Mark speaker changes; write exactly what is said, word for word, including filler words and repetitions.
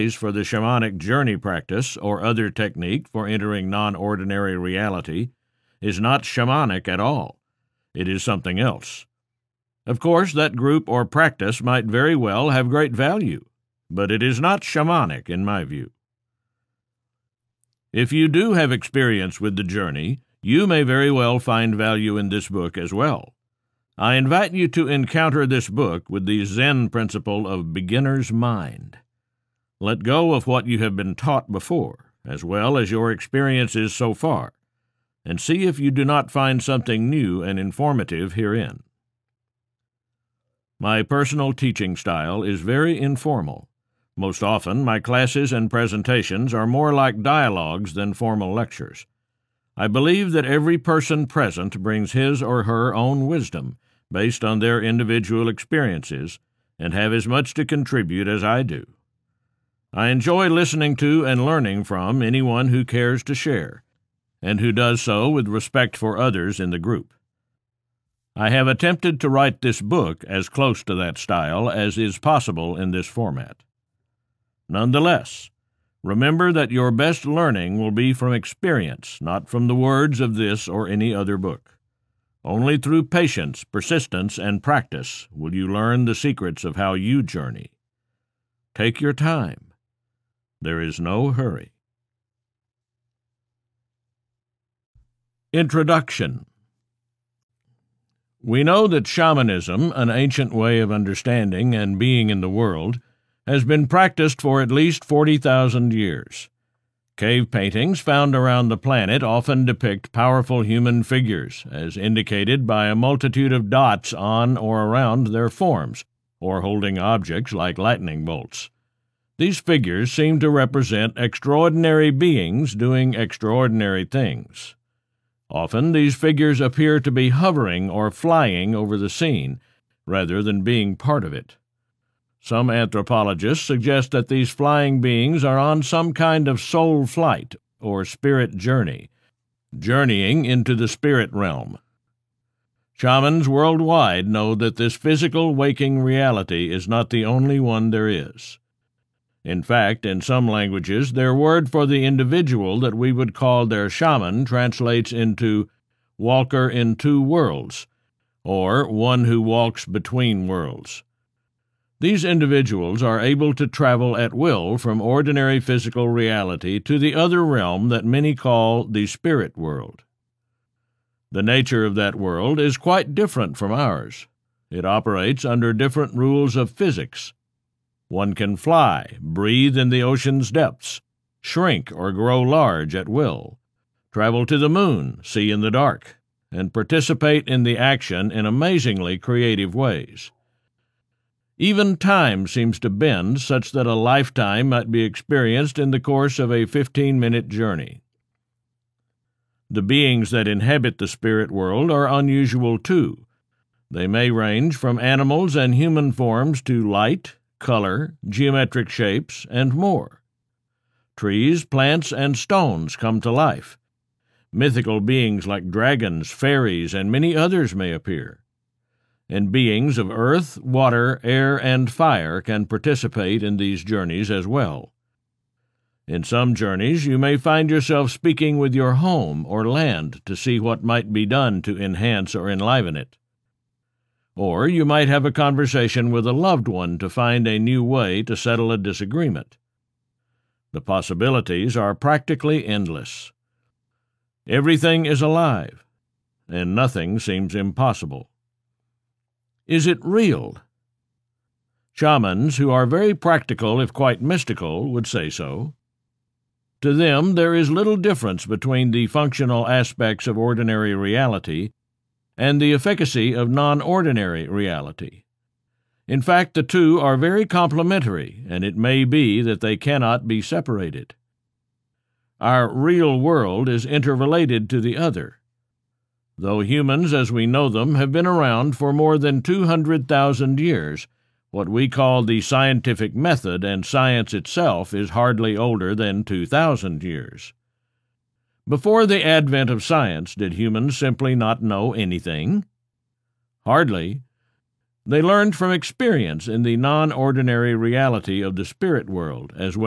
Speaker 1: for the shamanic journey practice or other technique for entering non-ordinary reality is not shamanic at all. It is something else. Of course, that group or practice might very well have great value, but it is not shamanic in my view. If you do have experience with the journey, you may very well find value in this book as well. I invite you to encounter this book with the Zen principle of beginner's mind. Let go of what you have been taught before, as well as your experiences so far, and see if you do not find something new and informative herein. My personal teaching style is very informal. Most often, my classes and presentations are more like dialogues than formal lectures. I believe that every person present brings his or her own wisdom based on their individual experiences and have as much to contribute as I do. I enjoy listening to and learning from anyone who cares to share, and who does so with respect for others in the group. I have attempted to write this book as close to that style as is possible in this format. Nonetheless, remember that your best learning will be from experience, not from the words of this or any other book. Only through patience, persistence, and practice will you learn the secrets of how you journey. Take your time. There is no hurry. Introduction. We know that shamanism, an ancient way of understanding and being in the world, has been practiced for at least forty thousand years. Cave paintings found around the planet often depict powerful human figures, as indicated by a multitude of dots on or around their forms, or holding objects like lightning bolts. These figures seem to represent extraordinary beings doing extraordinary things. Often these figures appear to be hovering or flying over the scene, rather than being part of it. Some anthropologists suggest that these flying beings are on some kind of soul flight or spirit journey, journeying into the spirit realm. Shamans worldwide know that this physical waking reality is not the only one there is. In fact, in some languages, their word for the individual that we would call their shaman translates into walker in two worlds, or one who walks between worlds. These individuals are able to travel at will from ordinary physical reality to the other realm that many call the spirit world. The nature of that world is quite different from ours. It operates under different rules of physics. One can fly, breathe in the ocean's depths, shrink or grow large at will, travel to the moon, see in the dark, and participate in the action in amazingly creative ways. Even time seems to bend such that a lifetime might be experienced in the course of a fifteen-minute journey. The beings that inhabit the spirit world are unusual too. They may range from animals and human forms to light, color, geometric shapes, and more. Trees, plants, and stones come to life. Mythical beings like dragons, fairies, and many others may appear. And beings of earth, water, air, and fire can participate in these journeys as well. In some journeys, you may find yourself speaking with your home or land to see what might be done to enhance or enliven it. Or you might have a conversation with a loved one to find a new way to settle a disagreement. The possibilities are practically endless. Everything is alive, and nothing seems impossible. Is it real? Shamans, who are very practical if quite mystical, would say so. To them, there is little difference between the functional aspects of ordinary reality and the efficacy of non-ordinary reality. In fact, the two are very complementary, and it may be that they cannot be separated. Our real world is interrelated to the other. Though humans as we know them have been around for more than two hundred thousand years, what we call the scientific method and science itself is hardly older than two thousand years. Before the advent of science, did humans simply not know anything? Hardly. They learned from experience in the non-ordinary reality of the spirit world as well.